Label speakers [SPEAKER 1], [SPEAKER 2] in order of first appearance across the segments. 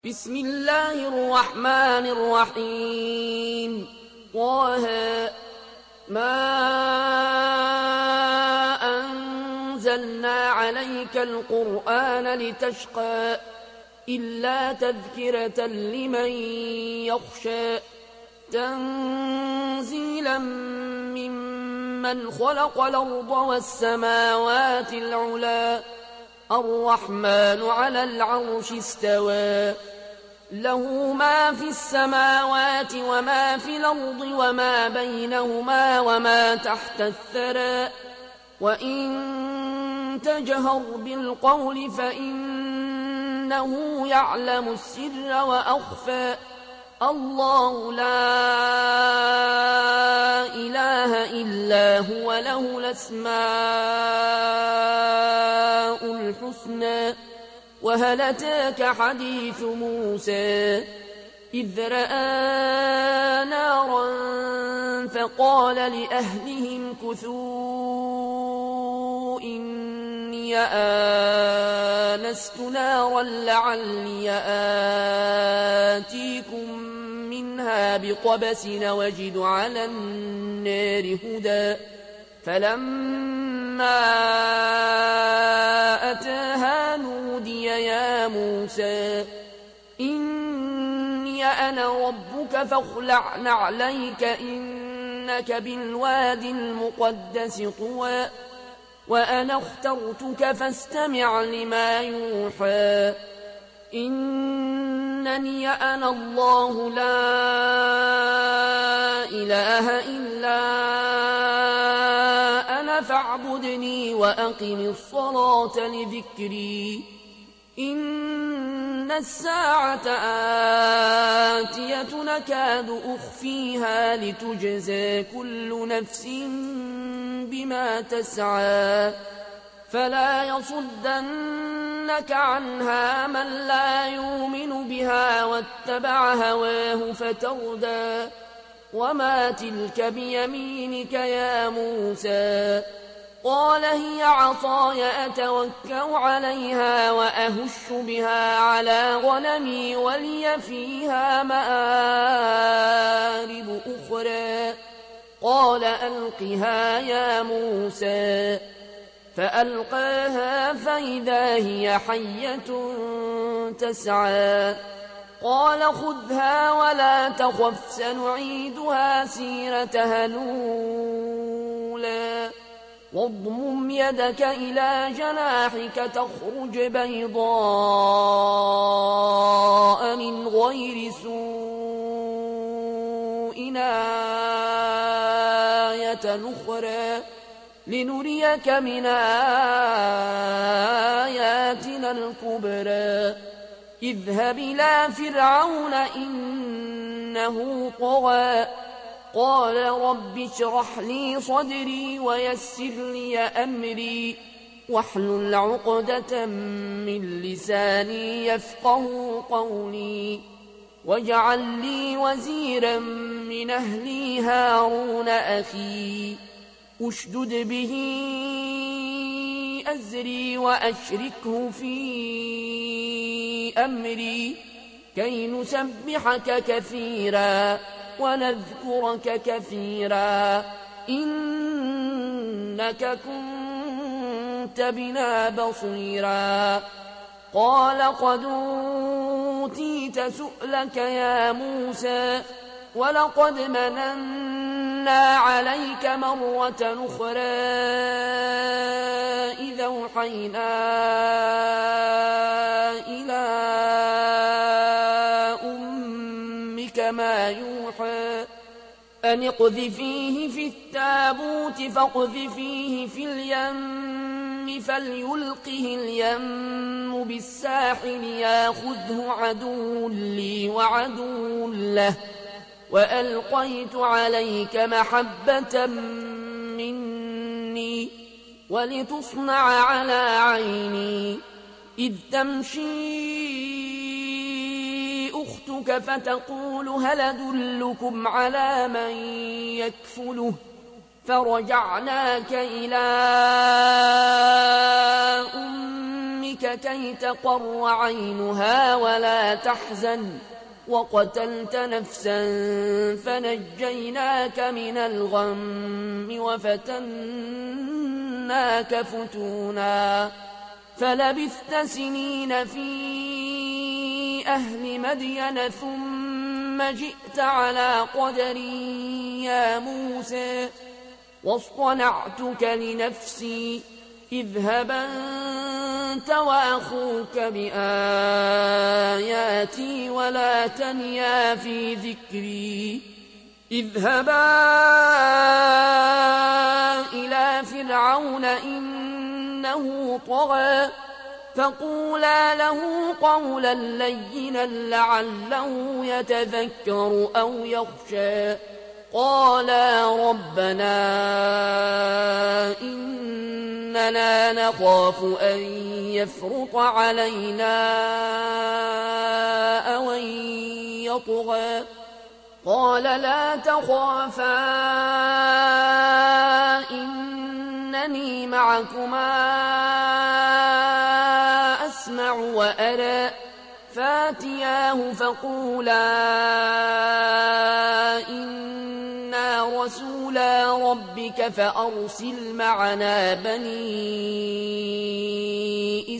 [SPEAKER 1] بسم الله الرحمن الرحيم. طه ما أنزلنا عليك القرآن لتشقى إلا تذكرة لمن يخشى تنزيلا ممن خلق الأرض والسماوات العلى الرحمن على العرش استوى له ما في السماوات وما في الأرض وما بينهما وما تحت الثرى وإن تجهر بالقول فإنه يعلم السر وأخفى الله لا إله إلا هو له الأسماء الحسنى وهل أتاك حديث موسى إذ رأى نارا فقال لأهلهم كثوا إني آنست نارا لعلي آتيكم منها بقبس وجد على النار هدى فلما أتاها نودي يا موسى إني أنا ربك فاخلع نعليك إنك بالواد المقدس طوى وأنا اخترتك فاستمع لما يوحى إنني أنا الله لا إله إلا أنا فاعبدني وأقم الصلاة لذكري إن الساعة آتية نكاد أخفيها لتجزى كل نفس بما تسعى فلا يصدنك عنها من لا يؤمن بها واتبع هواه فتردى وما تلك بيمينك يا موسى قال هي عصاي أتوكأ عليها وأهش بها على غنمي ولي فيها مآرب أخرى قال ألقها يا موسى فألقاها فإذا هي حية تسعى قال خذها ولا تخف سنعيدها سيرتها الأولى واضمم يدك إلى جناحك تخرج بيضاء من غير سوء آية أخرى لنريك من آياتنا الكبرى اذهب إلى فرعون إنه طغى قال رب اشرح لي صدري ويسر لي أمري واحلل عقدة من لساني يفقه قولي واجعل لي وزيرا من أهلي هارون أخي أشدد به أزري وأشركه في أمري كي نسبحك كثيرا ونذكرك كثيرا إنك كنت بنا بصيرا قال قد أوتيت سؤلك يا موسى ولقد مننا عليك مرة أخرى إذا أوحينا إلى أمك ما يوحى أن اقذفيه في التابوت فاقذفيه في اليم فليلقه اليم بالساحل ياخذه عدو لي وعدو له وألقيت عليك محبة مني ولتصنع على عيني إذ تمشي أختك فتقول هل أدلكم على من يكفله فرجعناك إلى أمك ربك كي تقر عينها ولا تحزن وقتلت نفسا فنجيناك من الغم وفتناك فتونا فلبثت سنين في أهل مدين ثم جئت على قدري يا موسى واصطنعتك لنفسي اذهب أنت وأخوك بآياتي ولا تنيا في ذكري اذهبا إلى فرعون إنه طغى فقولا له قولا لينا لعله يتذكر أو يخشى قالا ربنا إننا نخاف أن يفرط علينا أو أن يطغى قال لا تخافا إنني معكما أسمع وأرى فاتياه فقولا إنا رسولا ربك فأرسل معنا بني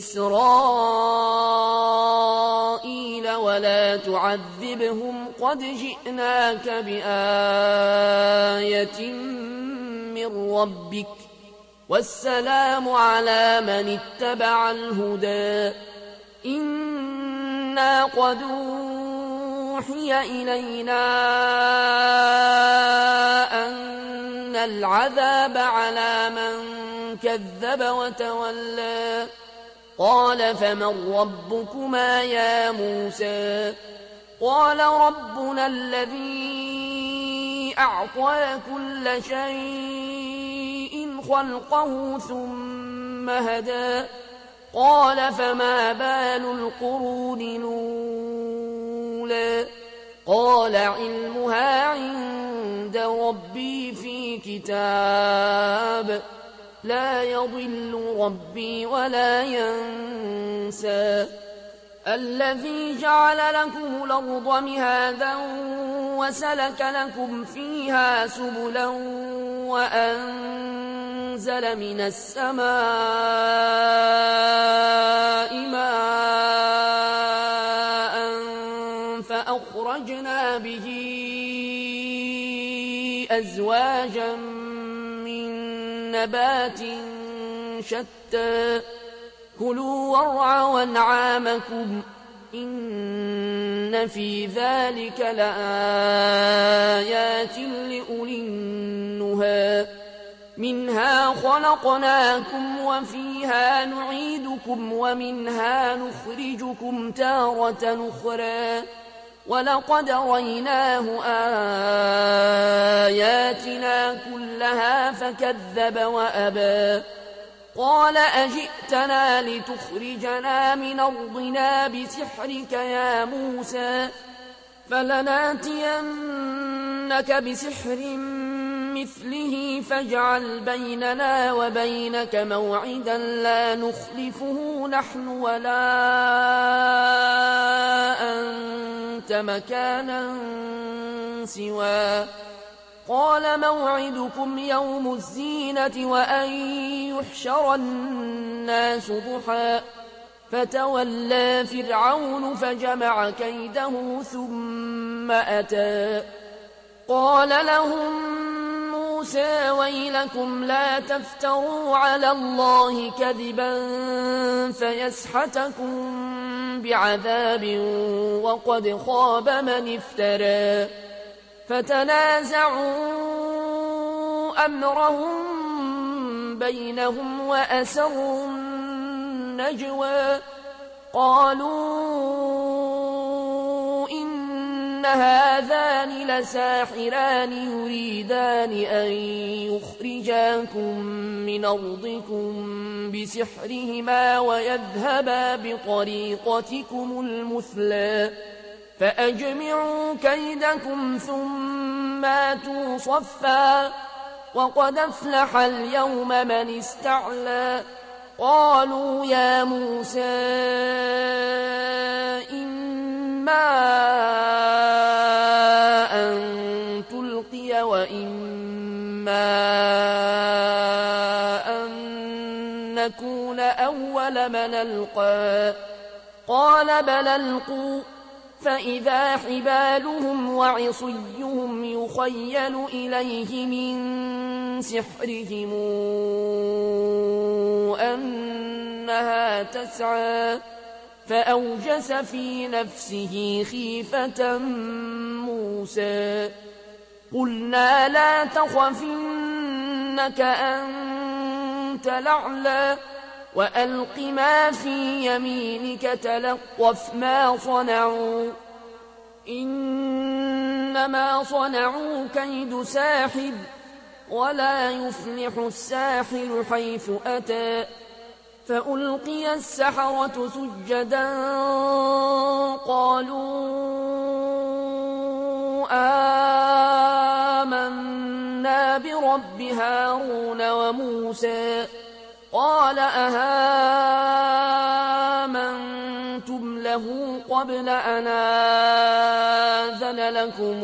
[SPEAKER 1] إسرائيل ولا تعذبهم قد جئناك بآية من ربك والسلام على من اتبع الهدى إنا قد أوحي إلينا أن العذاب على من كذب وتولى قال فمن ربكما يا موسى قال ربنا الذي أعطى كل شيء خلقه ثم هدى قال فما بال القرون الأولى قال علمها عند ربي في كتاب لا يضل ربي ولا ينسى الذي جعل لكم الأرض مهادا وسلك لكم فيها سبلا وأنزل من السماء ماء فأخرجنا به أزواجا من نبات شتى كلوا وارعوا أنعامكم إن في ذلك لآيات لأولي النهى منها خلقناكم وفيها نعيدكم ومنها نخرجكم تارة أخرى ولقد ريناه آياتنا كلها فكذب وأبى قال أجئتنا لتخرجنا من أرضنا بسحرك يا موسى فلناتينك بسحر مثله فاجعل بيننا وبينك موعدا لا نخلفه نحن ولا أنت مكانا سواه قال موعدكم يوم الزينة وأن يحشر الناس ضحى فتولى فرعون فجمع كيده ثم أتى قال لهم موسى ويلكم لا تفتروا على الله كذبا فيسحتكم بعذاب وقد خاب من افترى فتنازعوا أمرهم بينهم وأسروا النجوى قالوا إن هذان لساحران يريدان أن يخرجاكم من أرضكم بسحرهما ويذهبا بطريقتكم المثلى فأجمعوا كيدكم ثم آتوا صفا وقد أفلح اليوم من استعلى قالوا يا موسى إما أن تلقي وإما أن نكون أول من ألقى قال بل ألقوا فإذا حبالهم وعصيهم يخيل إليه من سحرهم أنها تسعى فأوجس في نفسه خيفة موسى قلنا لا تخف إنك أنت الأعلى وألق ما في يمينك تلقف ما صنعوا إنما صنعوا كيد ساحر ولا يفلح الساحر حيث أتى فألقي السحرة سجدا قالوا آمنا برب هارون وموسى قال أهامنتم له قبل أن آذن لكم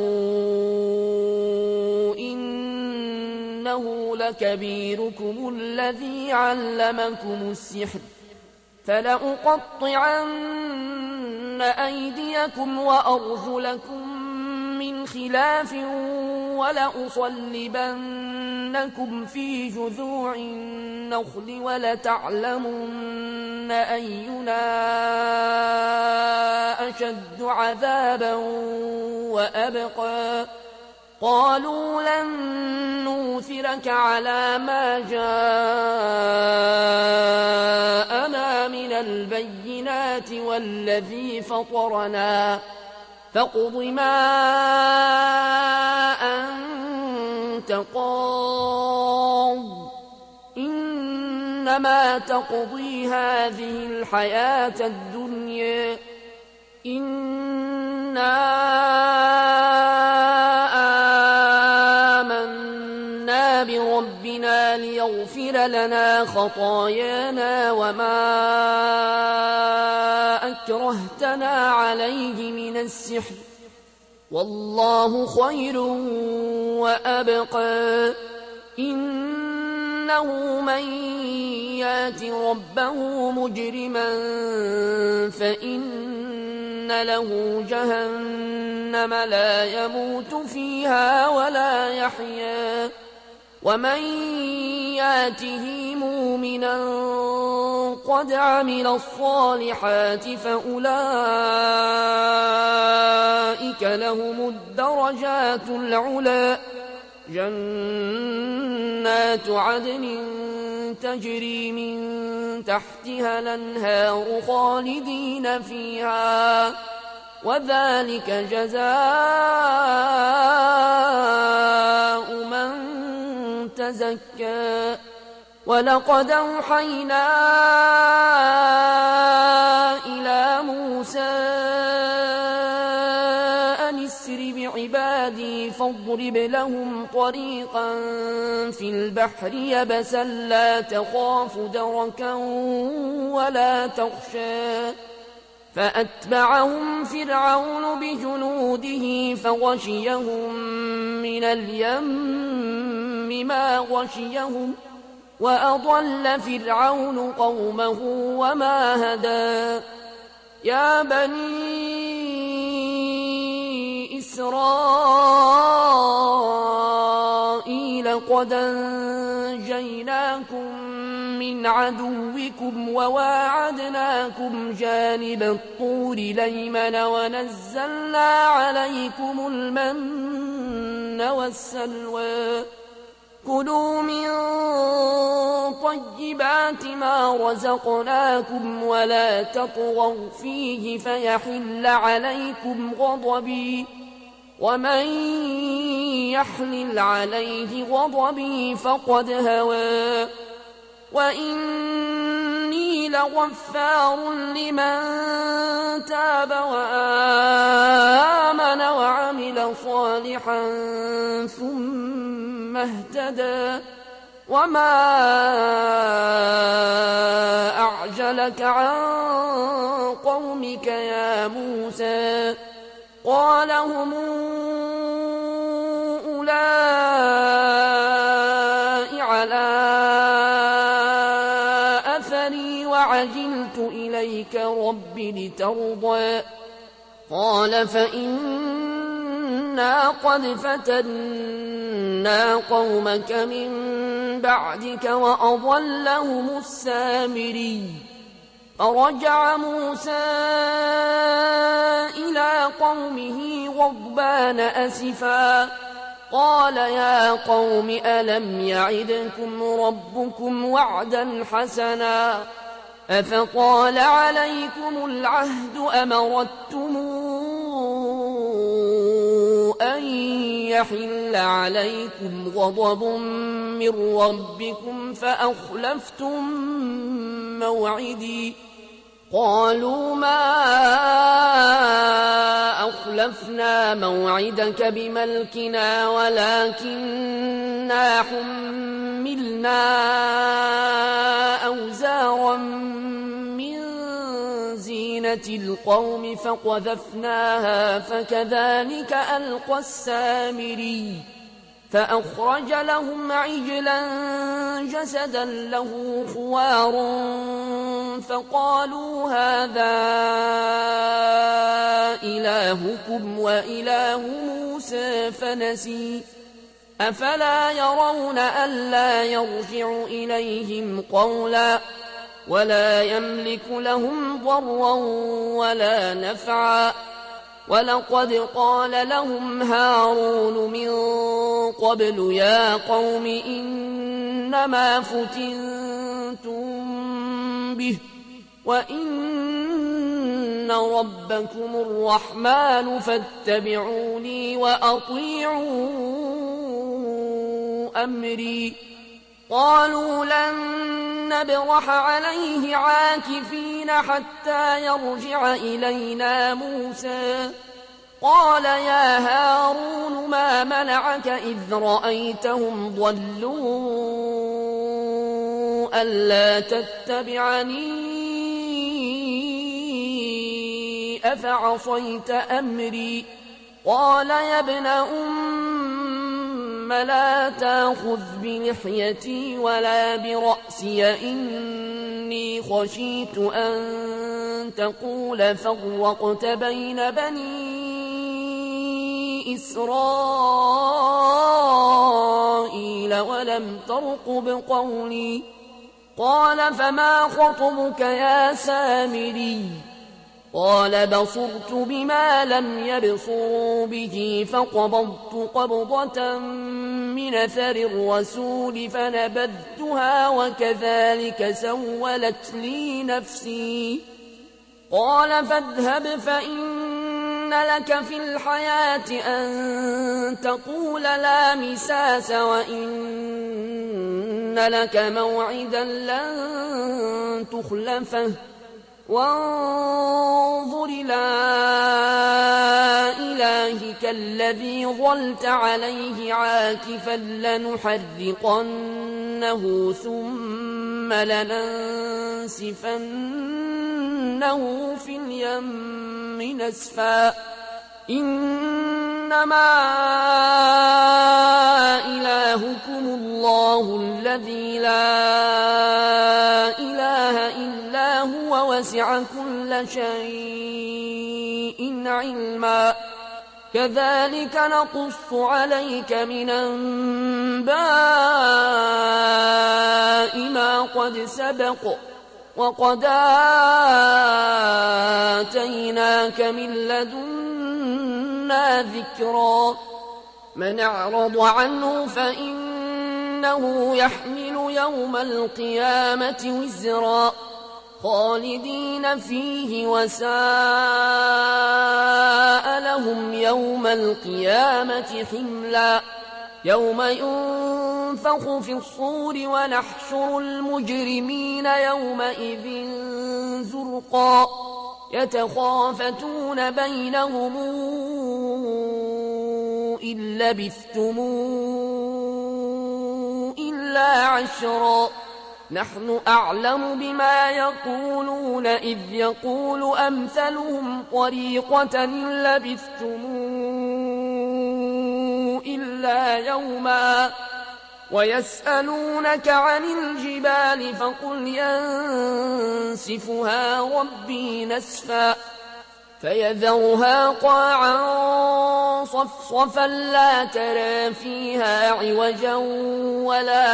[SPEAKER 1] إنه لكبيركم الذي علمكم السحر فلأقطعن أيديكم وأرجلكم من خلاف ولأصلبنكم في جذوع النخل ولتعلمن أينا أشد عذابا وأبقى قالوا لن نؤثرك على ما جاءنا من البينات والذي فطرنا فاقض ما أنت قاض إنما تقضي هذه الحياة الدنيا إنا آمنا بربنا ليغفر لنا خطايانا وما أكرهتنا عليه من السحر والله خير وأبقى إنه من يات ربه مجرما فإن له جهنم لا يموت فيها ولا يحيا ومن ياته مؤمنا قد عمل الصالحات فأولئك لهم الدرجات العلى جنات عدن تجري من تحتها الأنهار خالدين فيها وذلك جزاء من تزكى ولقد أوحينا إلى موسى أن اسر بعبادي فاضرب لهم طريقا في البحر يبسا لا تخاف دركا ولا تخشى فأتبعهم فرعون بجنوده فغشيهم من اليم ما غشيهم وأضل فرعون قومه وما هدى يا بني إسرائيل قد أنجيناكم من عدوكم وواعدناكم جانب الطور الأيمن ونزلنا عليكم المن والسلوى كلوا من طيبات ما رزقناكم ولا تطغوا فيه فيحل عليكم غضبي ومن يحلل عليه غضبي فقد هوى وإني لغفار لمن تاب وآمن وعمل صالحا ثم اهتدى وما أعجلك عن قومك يا موسى قال هم أولئك على أثري وعجلت إليك رب لترضى قال فإنا قد فتنا قومك من بعدك وأضلهم السامري فرجع موسى إلى قومه غضبان أسفا قال يا قوم ألم يعدكم ربكم وعدا حسنا أفطال عليكم العهد أمردتم أن يحل عليكم غضب من ربكم فأخلفتم موعدي قالوا ما أخلفنا موعدك بملكنا ولكننا حملنا أوزارا من زينة القوم فقذفناها فكذلك ألقى السامري فأخرج لهم عجلا جسدا له خوار فقالوا هذا إلهكم وإله موسى فنسي أفلا يرون ألا يرجع إليهم قولا ولا يملك لهم ضرا ولا نفعا ولقد قال لهم هارون من قبل يا قوم إنما فتنتم به وإن ربكم الرحمن فاتبعوني وأطيعوا أمري قالوا لن نبرح عليه عاكفين حتى يرجع إلينا موسى قال يا هارون ما منعك إذ رأيتهم ضلوا ألا تتبعني أفعصيت أمري قال يا ابن لا تأخذ بلحيتي ولا برأسي إني خشيت أن تقول فرقت بين بني إسرائيل ولم ترقب قولي قال فما خطبك يا سامري قال بصرت بما لم يبصروا به فقبضت قبضة من أثر الرسول فنبذتها وكذلك سولت لي نفسي قال فاذهب فإن لك في الحياة أن تقول لا مساس وإن لك موعدا لن تخلفه وانظر إلى إلهك الذي ظلت عليه عاكفا لنحرقنه ثم لننسفنه في اليم نسفا إنما إلهكم الله الذي لا إله إلا هو وسع كل شيء علما كذلك نقص عليك من أنباء ما قد سبق وقد آتيناك من لدنا ذكرا من أعرض عنه فإنه يحمل يوم القيامة وزرا خالدين فيه وساء لهم يوم القيامة حملا يوم ينفخ في الصور ونحشر المجرمين يومئذ زرقا يتخافتون بينهم إن لبثتم إلا عشرا نحن أعلم بما يقولون إذ يقول أمثلهم طريقة إن لبثتم إلا يوما ويسألونك عن الجبال فقل ينسفها ربي نسفا فيذرها قاعا صفصفا لا ترى فيها عوجا ولا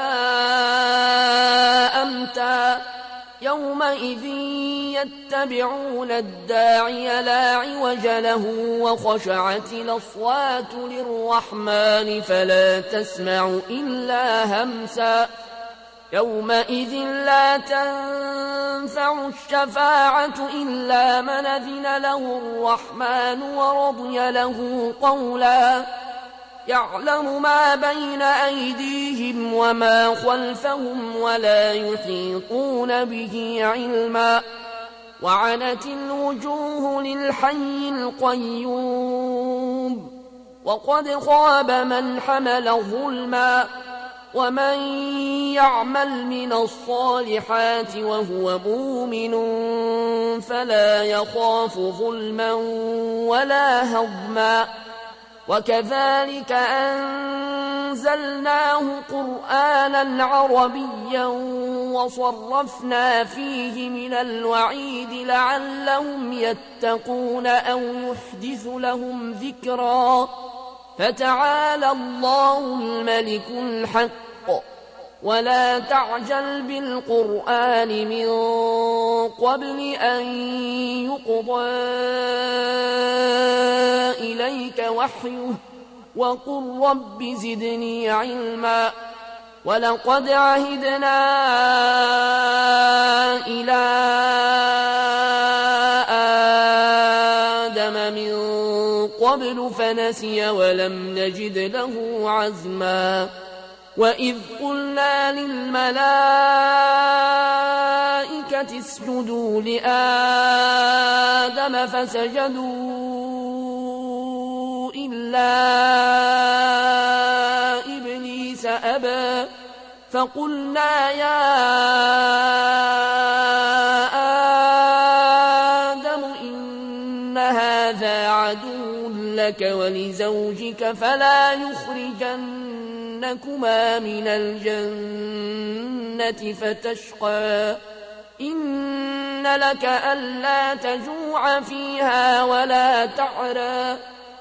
[SPEAKER 1] أمتا يومئذ يتبعون الداعي لا عوج له وخشعت الأصوات للرحمن فلا تسمع إلا همسا يومئذ لا تنفع الشفاعة إلا من أذن له الرحمن ورضي له قولا يعلم ما بين أيديهم وما خلفهم ولا يحيطون به علما وعنت الوجوه للحي القيوم وقد خاب من حمل ظلما ومن يعمل من الصالحات وهو مؤمن فلا يخاف ظلما ولا هضما وكذلك أنزلناه قرآنا عربيا وصرفنا فيه من الوعيد لعلهم يتقون أو يحدث لهم ذكرا فتعالى الله الملك الحق ولا تعجل بالقرآن من قبل أن يقضى إليك وحيه وقل رب زدني علما ولقد عهدنا إلى آدم من قبل فنسي ولم نجد له عزما وإذ قلنا للملائكة اسجدوا لآدم فسجدوا إلا إبليس أبى فقلنا يا آدم إن هذا عدو لك ولزوجك فلا يخرجنكما من الجنة فتشقى إن لك ألا تجوع فيها ولا تعرى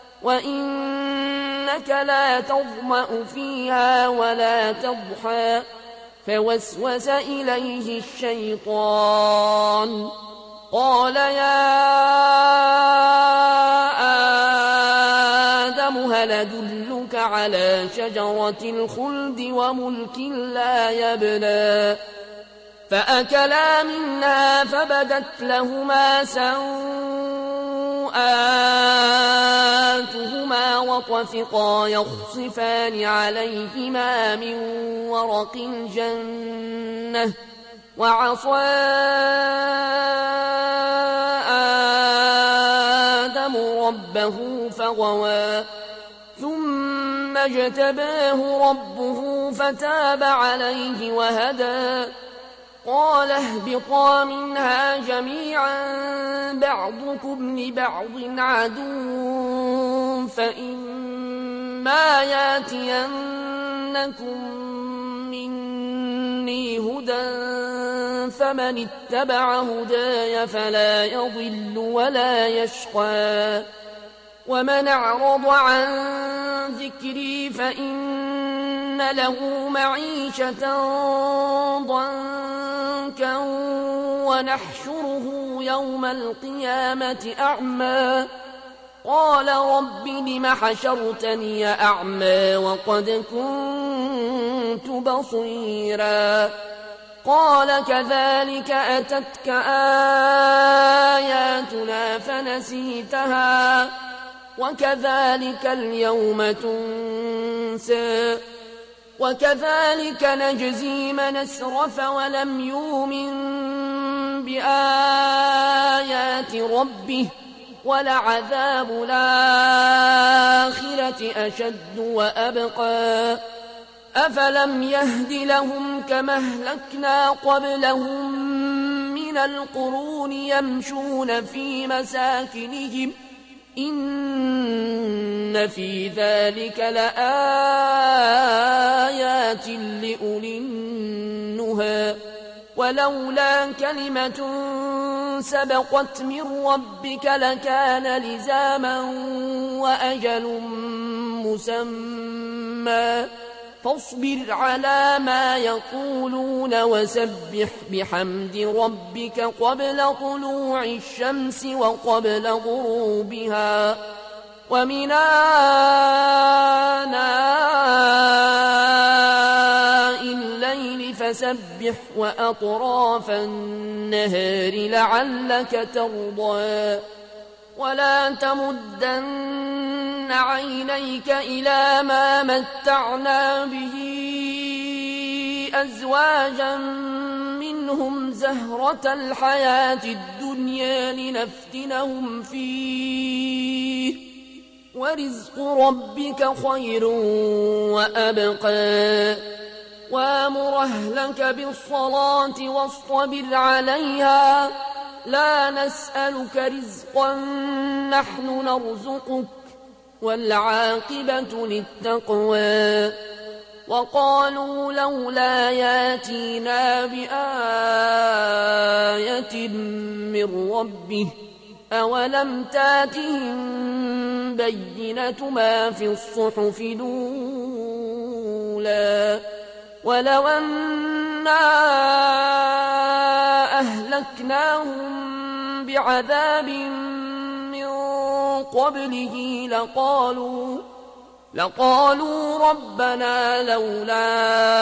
[SPEAKER 1] وإنك لا تظمأ فيها ولا تضحى فوسوس إليه الشيطان قال يا آدم هل أدلك على شجرة الخلد وملك لا يبلى فأكلا منها فبدت لهما سوآتهما وطفقا يخصفان عليهما من ورق الجنة وعصى آدم ربه فغوى ثم اجتباه ربه فتاب عليه وهدى قال اهبطا منها جميعا بعضكم لبعض عدو فإما ياتينكم مني هدى فمن اتبع هداي فلا يضل ولا يشقى ومن أعرض عن ذكري فإن له معيشة ضنكا ونحشره يوم القيامة أعمى قال رب لم حشرتني أعمى وقد كنت بصيرا قال كذلك أتتك آياتنا فنسيتها وكذلك اليوم تنسى وكذلك نجزي من أسرف ولم يؤمن بآيات ربه ولعذاب الآخرة أشد وأبقى أفلم يهد لهم كما أهلكنا قبلهم من القرون يمشون في مساكنهم إن في ذلك لآيات لأولي النهى ولولا كلمة سبقت من ربك لكان لزاما وأجل مسمى فاصبر على ما يقولون وسبح بحمد ربك قبل طلوع الشمس وقبل غروبها ومن آناء الليل فسبح وأطراف النهار لعلك ترضى ولا تمدن عينيك إلى ما متعنا به أزواجا منهم زهرة الحياة الدنيا لنفتنهم فيه ورزق ربك خير وأبقى وامر أهلك بالصلاة واصطبر عليها لا نسألك رزقا نحن نرزقك والعاقبة للتقوى وقالوا لولا ياتينا بآية من ربه أولم تاتهم بينة ما في الصحف الأولى ولو أنا أهلكناهم بعذاب من قبله لقالوا ربنا لولا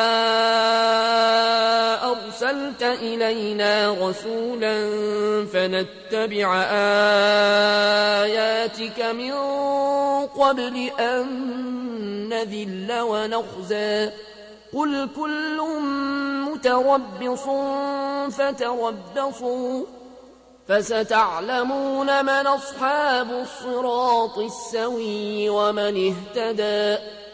[SPEAKER 1] أرسلت إلينا رسولا فنتبع آياتك من قبل أن نذل ونخزى قل كل متربص فتربصوا فستعلمون من أصحاب الصراط السوي ومن اهتدى